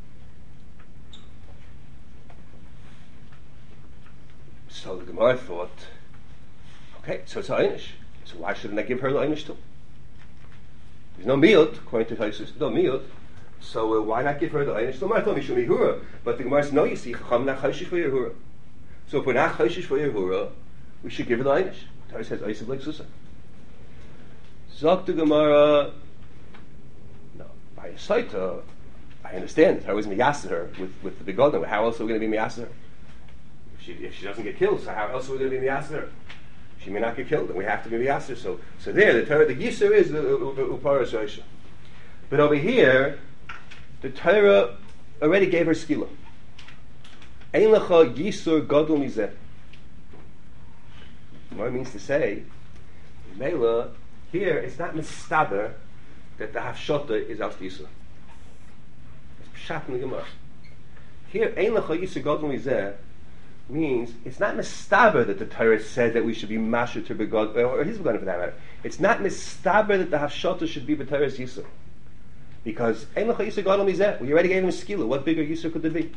[SPEAKER 1] So the Gemara thought, okay, so it's an einish. So why shouldn't I give her the einish too? There's no miyut, according to Taisus. No miyut. So why not give her the einish? The Gemara told me mishum yehura, but the Gemara says no. You see, chacham not chayshish for yehura. So if we're not chayshish for yehura, we should give her the einish. Torah says Isai b'leik susai. Zok the Gemara. No, by a saita, I understand. Torah was miyaser her with the begodim. How else are we going to be miyaser her? If she doesn't get killed, so how else are we going to be miyaser her? She may not get killed, and we have to be miyaser. So there, the Torah, the yisur is the uparas reisha. But over here, the Torah already gave her skila. Ein lecha yisur gadol mizeh. What it means to say, Mela, here it's not mistaber that the hafshota is al yisur. It's pshat in the Gemara. Here, ein lecha yisur gadol mizeh means it's not mistaber that the Torah said that we should be masher to begod, or his begodim for that matter. It's not mistaber that the hafshota should be b'Torah's yisur, because ein lecha yisur gadol mizeh. We already gave him a skila. What bigger yisur could there be?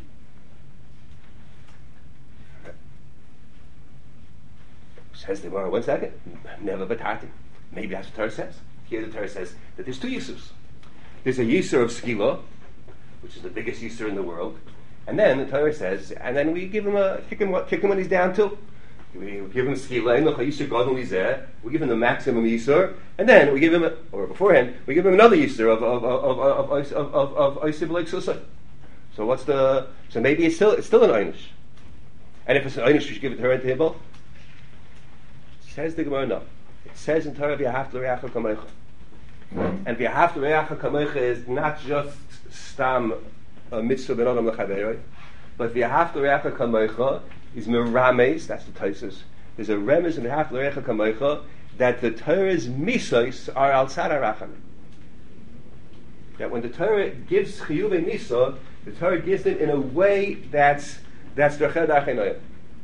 [SPEAKER 1] Says the Gemara, 1 second, never batati. Maybe that's what the Torah says. Here the Torah says that there's two yisus. There's a yisur of skila, which is the biggest yisur in the world, and then the Torah says, and then we give him kick him when he's down too. We give him skila, we give him the maximum yisur, and then we give him, or beforehand, we give him another yisur of oisei b'leik susai. So what's the? So maybe it's still an einish, and if it's an einish, we should give it to her and to him both. Says the Gemara, no. It says in Torah, v'ahavta l'reacha kamocha. And v'ahavta l'reacha kamocha is not just stam a mitzvah ben adam l'chaberoi, but v'ahavta l'reacha kamocha is merames, that's the Taisus. There's a remez in v'ahavta l'reacha kamocha that the Torah's misos are al tzad harachamim. that when the Torah gives chiyuvei misa, the Torah gives it in a way that's derechad achenoyim.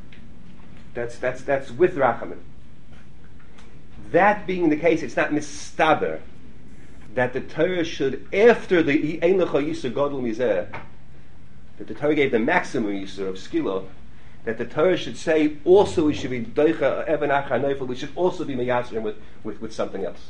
[SPEAKER 1] That's with rachamim. That being the case, it's not mistaber that the Torah should, after the ein lecha yisur gadol mizeh, that the Torah gave the maximum yisur of skila, that the Torah should say also we should be doicha even achanoifel, we should also be meyasrim with something else.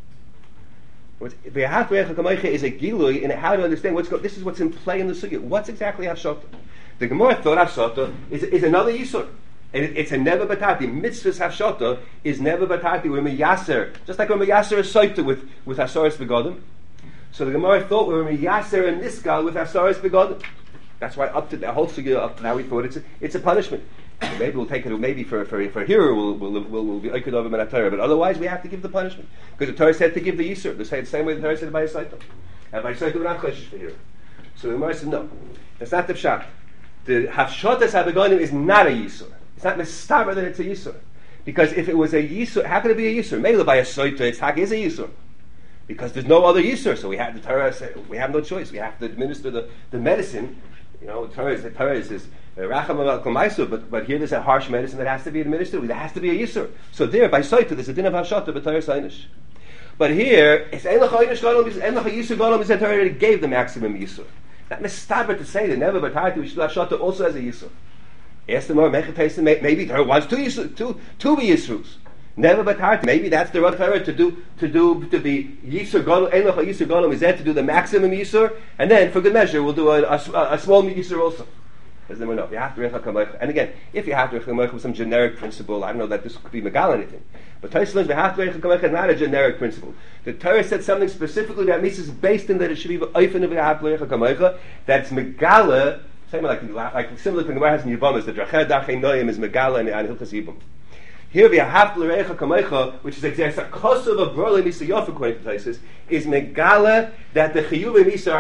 [SPEAKER 1] V'yahat recha kamaycha is a gilui in how to understand this is what's in play in the sugya. What's exactly hafshata? The Gemara thought hafshata is another yisur. And it's a never batati. Mitzvahs hafshata is never batati. We're meyaser, just like we're meyaser a soita with hasaras begodim. So the Gemara thought we were meyaser and niskal with hasaras begodim. That's why up to the whole sugya up to now we thought it's a punishment. Maybe we'll take it. Maybe for here we'll be oiked over min Torah, but otherwise we have to give the punishment because the Torah said to give the yisur. The same way the Torah said by Yisrael. And by Yisrael we're not choshesh for here. So the Gemara said no, that's not the pshat. The hafshatas habegonim is not a yisur. It's not mistaber that it's a yisur. Because if it was a yisur, how could it be a yisur? Maybe by a soita, it's is a yisur. Because there's no other yisur, so we have the Torah. We have no choice. We have to administer the medicine. You know, the Torah is racham al komaisu, but here there's a harsh medicine that has to be administered. There has to be a yisur. So there, by soita, there's a din of hafshata b'Torah sainish. But here, it's ein lecha einish gadol, ein lecha yisur gadol. The Torah already gave the maximum yisur. Not mistaber to say that never b'tarti we should do hafshata also as a yisur. Ask the more mechataysim. Maybe Torah wants two be yisrus. Never but hard. Maybe that's the right Torah to be yisur gadol. Ein lecha yisur gadol is there to do the maximum yisur, and then for good measure we'll do a small yisur also. As then we know you have to recha kamoich. And again, if you have to recha kamoich with some generic principle, I don't know that this could be megal anything. But Torah says we have to recha kamoich is not a generic principle. The Torah said something specifically that means is based in that it should be oifen of have to recha kamoich. That's megala. Same like similar to the Gemara has in Yibam, the Drached Dachei Noyim is Megala and Hilchas Yibam. Here we have L'Reicha Kamecha, which is exactly a kosev of Brolei Misa Yof according to Taisus, is Megala that the Chiyuv and Misa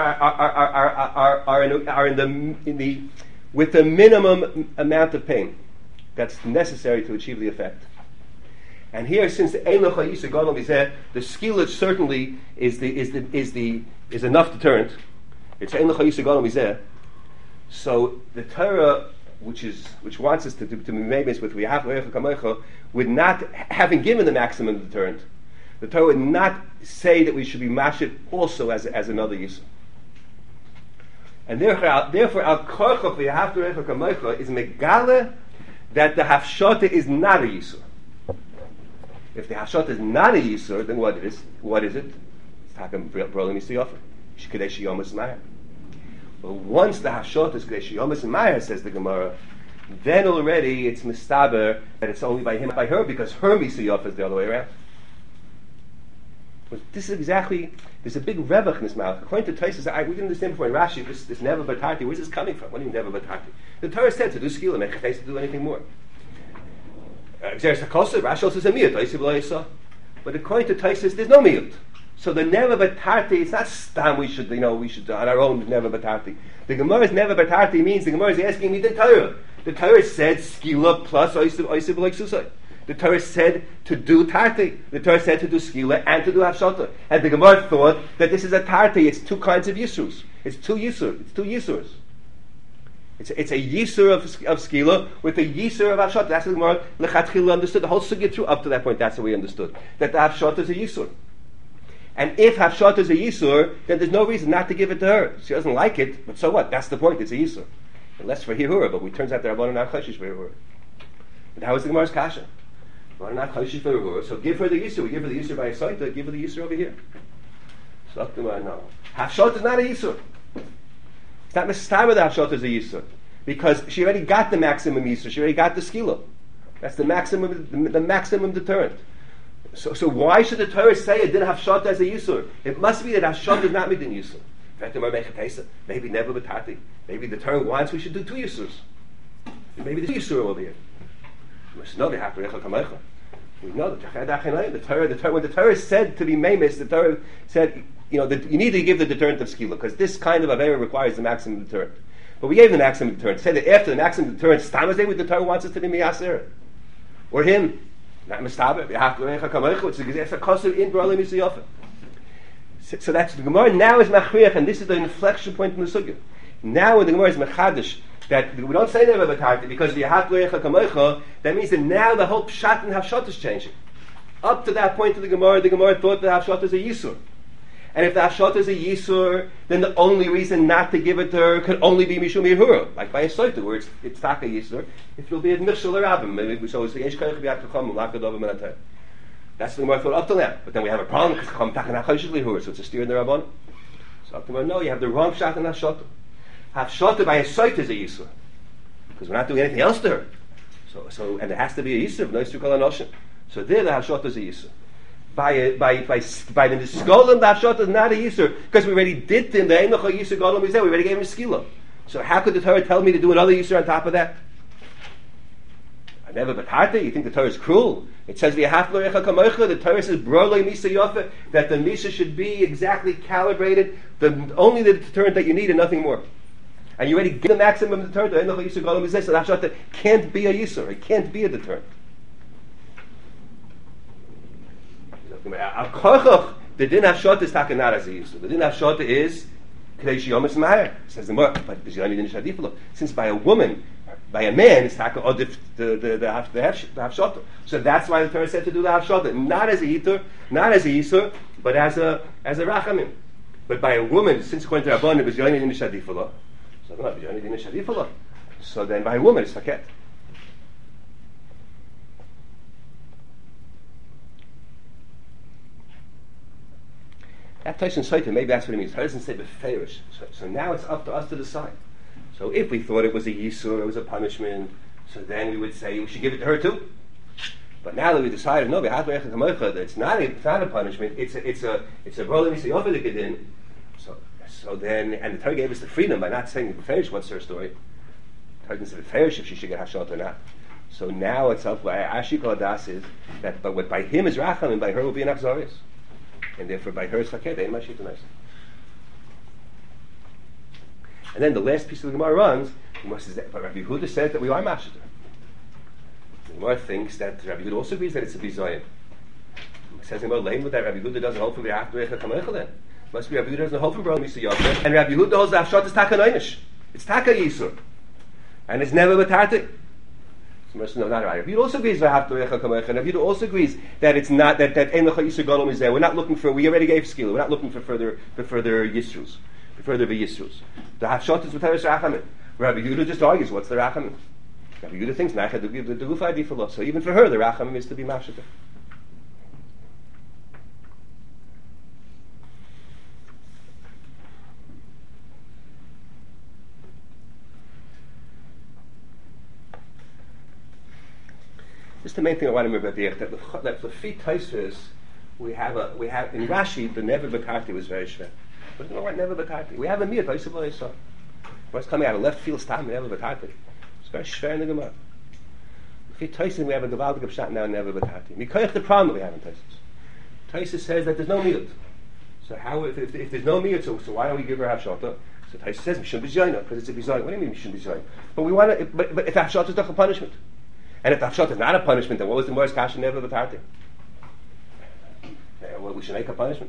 [SPEAKER 1] are in the with the minimum amount of pain that's necessary to achieve the effect. And here, since the Ein Lecha Yisur Gadol Mizeh, the skila certainly is enough deterrent. It's Ein Lecha Yisur Gadol Mizeh. So the Torah, which wants us to be famous with V'yahav L'Reicha Kamecha, would not, having given the maximum deterrent, the Torah would not say that we should be mashit also as another yisur. And therefore, al korchoch V'yahav L'Reicha Kamecha is megala that the hafshata is not a yisur. If the hafshata is not a yisur, then what is it? It's taken brolei misa yofer. Shkadesh yomas ma'er. But once the hashot is Kadesh Yomas and Maya, says the Gemara, then already it's mistaber that it's only by him, by her, because her Misayaf is the other way around. But this is exactly, there's a big revach in this mouth. According to Taisus, we didn't understand before in Rashi, this never batati, where's this coming from? What do you mean never batati? The Torah said to do skila, make to do anything more. Rashi also says a miyut, but according to Taisus, there's no miyut. So the never batarti, it's not stam we should on our own never batarti. The Gemara's never batarti means the Gemara is asking me the Torah. The Torah said skila plus oisiv like susai. The Torah said to do tarti. The Torah said to do skila and to do hafshata. And the Gemara thought that this is a tarti. It's two kinds of yisurs. It's two yisurs. It's a yisur of skila with a yisur of hafshata. That's what the Gemara lechatchila understood. The whole sugya through up to that point. That's what we understood. That the hafshata is a yisur. And if hafshata is a yisur, then there's no reason not to give it to her. She doesn't like it, but so what? That's the point. It's a yisur. Unless for hirura, but it turns out there are not choshish for hirura. But how is the Gemara's kasha? Not choshish for hirura. So give her the yisur. We give her the yisur by a saita. Give her the yisur over here. So no. Hafshata is not a yisur. It's not mistaber that hafshata is a yisur because she already got the maximum yisur. She already got the skila. That's the maximum deterrent. So why should the Torah say it didn't have shot as a yisur? It must be that hashot is not midin yisur. Maybe never batati. Maybe the Torah wants we should do two yisurs. Maybe the yisur over here. We must know we have to recha kamecha. We know the Torah. When the Torah said to be memes, the Torah said that you need to give the deterrent of skila because this kind of avera requires the maximum deterrent. But we gave the maximum deterrent. Say that after the maximum deterrent, stamazay with the Torah wants us to be miyaser or him. Not mistaber, we have to recha kamecha, which is a kosev in brolei misa yofer. So that's the Gemara now is machriach, and this is the inflection point in the sugya. Now when the Gemara is mechadish, that we don't say never betarti because the yahat loyecha kamoicha, that means that now the whole pshat and hafshot is changing. Up to that point of the Gemara thought the hafshot is a yisur. And if the hafshot is a yisur, then the only reason not to give it to her could only be mishum yehura, like by a soita, where it's taka yisur. If it'll be a mishul rabim, so it's the yesh kayach b'yat kacham ulakadov b'menatay. That's the Gemara thought up till now. But then we have a problem because chacham taka nachayshik lehura, so it's a steer in the rabban. So up to no, you have the wrong pshat and hafshot. Hafshot by a soita is a yisur because we're not doing anything else to her. So and it has to be a yisur, no yisur kol hanoshin. So there the hafshot is a yisur. By the niskolim, the hafshot is not a yisur because we already did him. The enoch yisur golem is there. We already gave him a skila. So how could the Torah tell me to do another yisur on top of that? I never betarti. You think the Torah is cruel? It says v'yahat lo yecha kamoicha. The Torah says brolei misa yofa, that the misa should be exactly calibrated. Only the deterrent that you need and nothing more. And you already give the maximum deterrent. The enoch yisur golem is there. So the hafshot can't be a yisur. It can't be a deterrent. The din hafshot is takanat as a yisur. The din hafshot is k'dei sheyomis maher. Says the Gemara, but since by a woman, by a man, it's taka odif the hafshot. So that's why the Torah said to do the hafshot, not as a yitur, not as a yisur, but as a rachamim. But by a woman, since according to Rabban, it was yoyin din shadifula. So not yoyin din shadifula. So then by a woman, it's faket. That Tyson Saita, maybe that's what it means. It doesn't say beferish. So now it's up to us to decide. So if we thought it was a yisur, it was a punishment, so then we would say we should give it to her too. But now that we decided, no, that it's not a punishment. It's a role in the So then, and the Torah gave us the freedom by not saying beferish. What's her story? The Torah didn't say beferish if she should get hashot or not. So now it's up. Ashik Adas is that, but what by him is racham, and by her will be an achzarius. And therefore, by her, it's faked. Ain't mashita nice. And then the last piece of the Gemara runs. But Rabbi Yehuda said that we are mashita. The Gemara thinks that Rabbi Yehuda also agrees that it's a bizayin. It says about lame with that Rabbi Yehuda doesn't hold from the after kamecha. Then must be Rabbi Yehuda doesn't hold from Bro Misa Yosef. And Rabbi Yehuda holds the hafshot is taka noinish. It's taka yisur, and it's never betarti. No, not right. Rabbi Yehuda also agrees and Rabbi Yehuda also agrees that it's not that enoch yisur golem is there. We're not looking for. We already gave skila. We're not looking for further yisrus, for further v'yisrus. The hafshot is v'teres rachamim. Rabbi Yehuda just argues, what's the rachamim? Rabbi Yehuda thinks nachad to give the gufa difalot. So even for her, the rachamim is to be mashita. This is the main thing I want to remember about that the feet Taisvis we have in Rashi the never bekarti was very shver. But you know what, never bekarti. We have a miyat Taisvis Loisa. What's coming out of left field stam never bekarti. It's very shver in the Gemara. Feet Taisvis we have a gavaldik of shot now never bekarti. Mikoyach the problem that we have in Taisvis. Taisvis says that there's no miyat. So how if there's no miyat, so why don't we give her hafshata? So Taisvis says mishum b'zayna because it's a b'zayna. What do you mean mishum b'zayna? But we want to. But if hafshata is not a punishment. And if the hafshot is not a punishment, then what was the Morris Kasha never betarti? Well, we should make a punishment.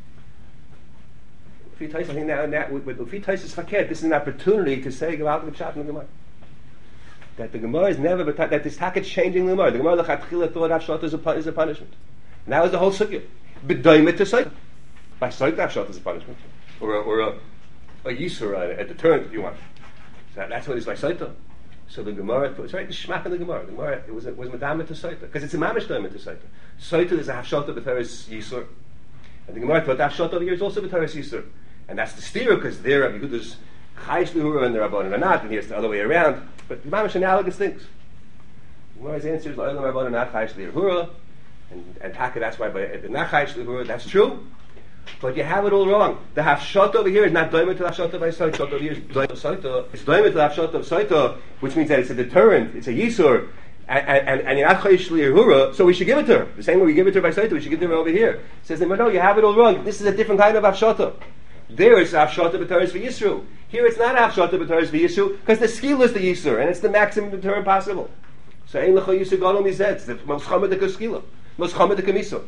[SPEAKER 1] If he is fakir, this is an opportunity to say Gavalt Gavshat in the Gemara. That the Gemara is never betarti, that this taket changing the Gemara. The Gemara Lechatchila thought hafshot is a punishment. And that was the whole sugya. B'doimet to Saita. By Saita hafshot is a punishment. Or a yisur, a deterrent if you want. So that's what it's by Saita. So the Gemara, it's right, the shmak in the Gemara. The Gemara, it was medama to Saita. Because it's a mamish doimet to Saita. Saita is a hafshata b'teres yisur. And the Gemara thought the hafshata over here is also b'teres yisur. And that's the steer, because there Rabbi Yehuda's chayish lehura and the Rabbanan are not, and here's the other way around. But the mamish analogous things. The Gemara's answer is l'olam Rabbanan not chayish lehura, and taka, that's why by the not chayish lehura, that's true. But you have it all wrong. The hafshot over here is not doimet to the hafshot by Saita. Over here is doimet to Saita. It's doimet to the hafshot of Saita, which means that it's a deterrent, it's a yisur, and you're not chayish lehura, so we should give it to her. The same way we give it to her by Saita, we should give it to her over here. It says, no, you have it all wrong. This is a different kind of hafshot. There it's hafshot b'teres v'yisru. Here it's not hafshot b'teres v'yisru, because the skill is the yisur, and it's the maximum deterrent possible. So ein l'cha yisur galom yizet. It's the most chamed the skila, most chamed the kamiso.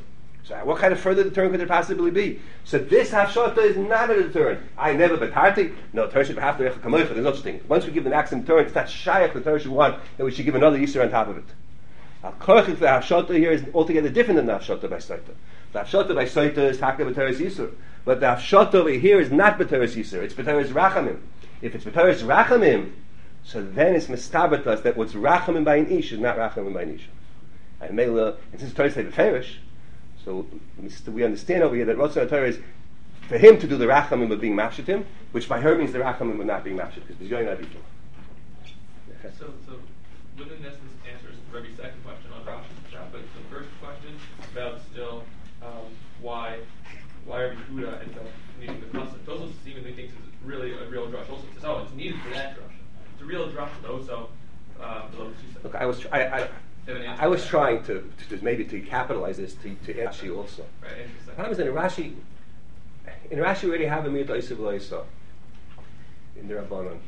[SPEAKER 1] So what kind of further deterrent could there possibly be? So this hafshata is not a deterrent. I never betarti. No, Torah should have to kamoicha. There's no such thing. Once we give the maximum deterrent, it's not shaykh. The Torah should want that we should give another yisur on top of it. Al korchik the hafshata here is altogether different than the hafshata by saita. The hafshata by saita is taka b'teres yisur, but the hafshata over here is not b'teres yisur. It's b'teres rachamim. If it's b'teres rachamim, so then it's mistabat us that what's rachamim by an ish is not rachamim by an ish. And since Torah says b'ferish, so we understand over here that Ratzon HaTorah is for him to do the rachamim of being mafshetim, which by her means the rachamim of not being mafshet, because he's going not before.
[SPEAKER 3] Okay. So within this answers Rebbe's second question on Rashi's job, but the first question about still why Rabbi Yehuda ends up needing the custom. Tosos seemingly thinks it's really a real drush. Also says, it's needed for that drush. It's a real drush, though. So
[SPEAKER 1] look, I was trying to maybe to capitalize this to Rashi also.
[SPEAKER 3] Right.
[SPEAKER 1] The problem is that in Rashi we already have a miyut oisav loisa in the Rabbanon.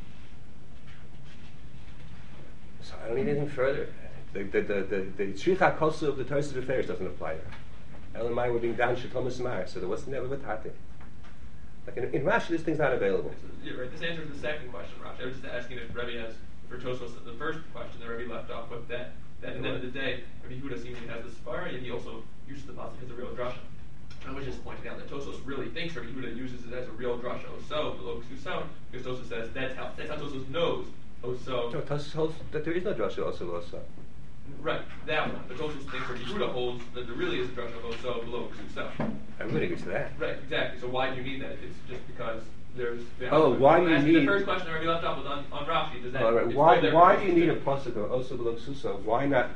[SPEAKER 1] So I don't need anything further. The shricha kosu of the Torah affairs doesn't apply there. Elamai were being down shetomas mar, so there wasn't ever batati. Like in Rashi, this thing's not available.
[SPEAKER 3] Right. This answers the second question, Rashi. I was just asking if Rebbe has for Tosos the first question that Rebbe left off with that at the end of the day, Rabbi Yehuda seems he has the Sfara, and he also uses the pasuk as a real drasha. I was just pointing out that Tosos really thinks Rabbi Yehuda uses it as a real drasha. So below Ksusaun, because Tosos says that's how Tosos knows.
[SPEAKER 1] No, Tosos holds that there is no drasha also.
[SPEAKER 3] Right, that one. But Tosos thinks Rabbi Yehuda holds that there really is a drasha also below Ksusaun.
[SPEAKER 1] Everybody agrees to that.
[SPEAKER 3] Right, exactly. So why do you need that? It's just because there's.
[SPEAKER 1] Why do you need?
[SPEAKER 3] The first question I already left off was on Rashi. Does that?
[SPEAKER 1] All right. Why do you need a pasuk of also below Ksusaun? Why not?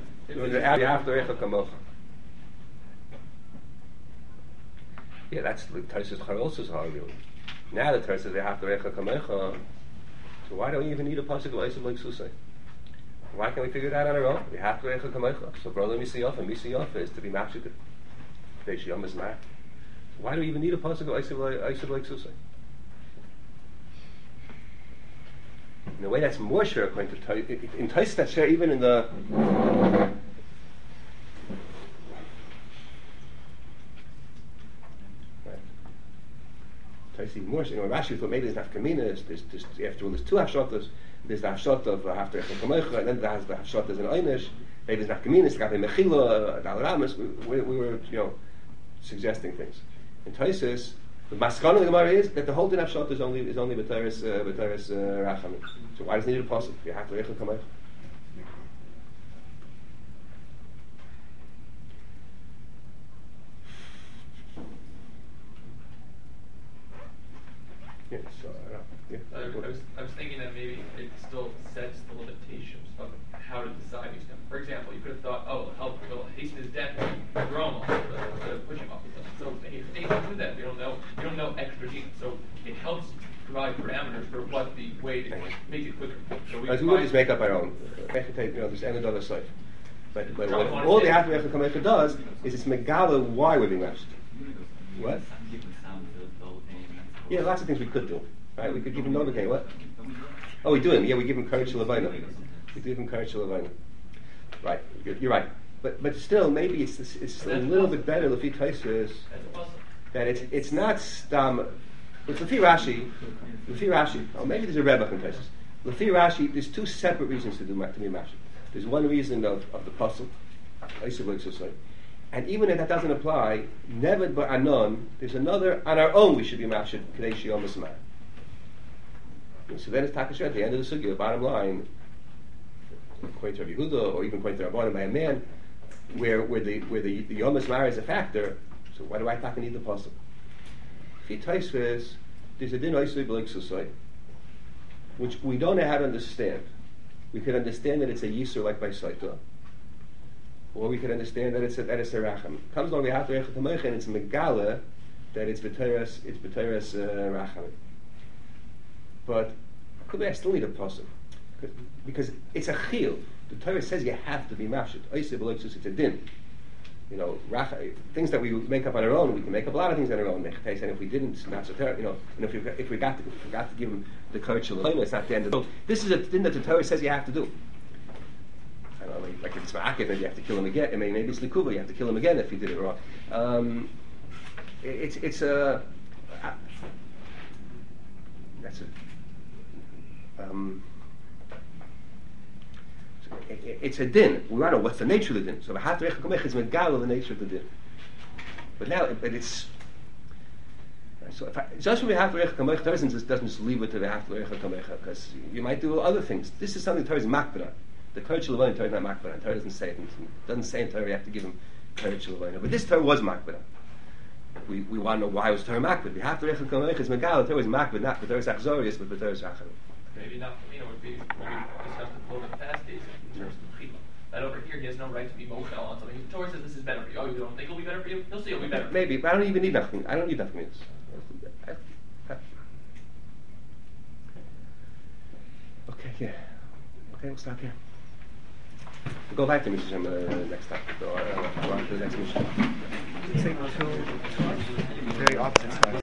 [SPEAKER 1] Yeah, that's the Taisus Charos's argument. Now the Torah says they have to recha kamecha. So why don't we even need a pasuk of Eisem like Susay? Why can't we figure that out on our own? We have to recha kamecha. So brother Misiyofa is to be mafsheted. Yom is mad. Why do we even need a pasuk of Eisem like Susay? In a way, that's more sure according to Taisus. In Taisus, that's sure even in the. More, Rashi thought maybe there's nafkamina. There's after all, there's two hafshatas. There's the hafshat of after echel kamecha, and then there's the hafshat as an einish. Maybe there's nafkamina. It's gabe mechila, dalaramas. We were suggesting things. In Taisus, the maskana of the Gemara is that the whole din hafshat is only b'teres rachamim. So why does it need a pasuk? You have to echel kamecha.
[SPEAKER 3] I was thinking that maybe it still sets the limitations of how to decide these things. For example, you could have thought, it'll hasten his death, throw him off, push him off. So they don't do that. You don't know extra genes. So it helps provide parameters for what the way to make it quicker. So we
[SPEAKER 1] would just make up our own. This end of the site. But all the After Kameka does is it's megala why we're being matched. What? Yeah, lots of things we could do. Right? We could give him Novocaine. What? Oh, we do him. Yeah, we give him courage to Levina. We give him courage to Levina. Right. You're right. But still, maybe it's a little bit better. Lefi Taisus that it's not stam. But Lefi Rashi. Oh, maybe there's a Rebbe in Taisus. Lefi Rashi, there's two separate reasons to be mashit. There's one reason of the puzzle, and even if that doesn't apply, never but anon. There's another on our own. We should be mashit kadesh yom esmar. So then it's takasher at the end of the sugya. Bottom line, according to Rabbi Yehuda, or even according to Rabbanan by a man, where the yom esmar is a factor. So why do I need the puzzle? If Taisves, there's a din oisei b'leik susai, which we don't know how to understand. We could understand that it's a yisur like by Saita, or we could understand that it's a racham. Comes along we have to echad hamecha, and it's megala that it's b'teres racham. But could I still need a pasuk because it's a chiyuv. The Torah says you have to be mashit. Oisei b'leik susai, it's a din. Things that we make up on our own, we can make up a lot of things on our own. And if we didn't, not so terrible. And if we got to give him the courage to learn, it's not the end of the world. This is a thing that the Torah says you have to do. I don't know, like if it's ma'akev, maybe you have to kill him again. I mean, maybe it's likuva, you have to kill him again if he did it wrong. It's a that's a it's a din. We want to know what's the nature of the din. So the hatrech kamech is megal of the nature of the din. But now, it's so if just when we have to kamech, doesn't just leave it to the hatrech kamech because you might do other things. This is something Torah is makbara. The Torah Shalom Torah is not makbara. Torah doesn't say it. Doesn't say in Torah you have to give him Torah Shalom. But this Torah was makbara. We want to know why it was Torah makbara. The hatrech kamech is megal. Torah is makbara, not the Torah is achzorius, but the Torah is achar.
[SPEAKER 3] Maybe not for me, it would be when we discussed the flow of the past days in terms of chila. That over here, he has no right to be mochel on something. The Torah says this is better for you. Oh, you don't think it'll be better for you? He'll see it'll be better.
[SPEAKER 1] Maybe, but I don't even need nothing. I don't need nothing. Okay, yeah. Okay, we'll stop here. We'll go back to Mishnah next time. Go on to the next Mishnah.
[SPEAKER 4] It's like two very opposite sides.